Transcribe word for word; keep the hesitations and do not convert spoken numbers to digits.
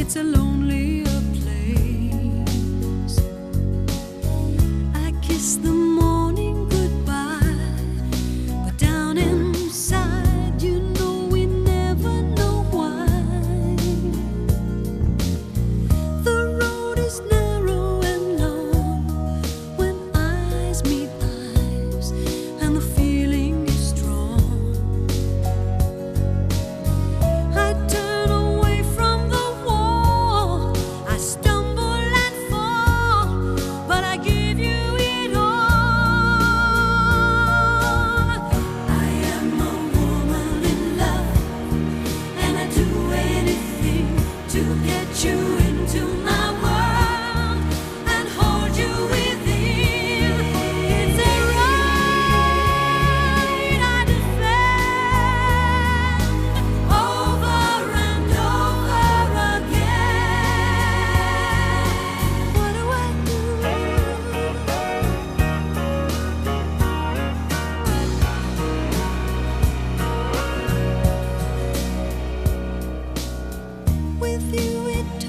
it's a lonelier place. I kiss the morning goodbye, but down inside, you know we never know why. The road is narrow and long when eyes meet eyes, and the feeling is strong. I turn away from the wall, I stumble and fall, but I give you it all. I am a woman in love, and I do anything to get you into my world and hold you within. It's a right I defend over and over again. What do I do? With you it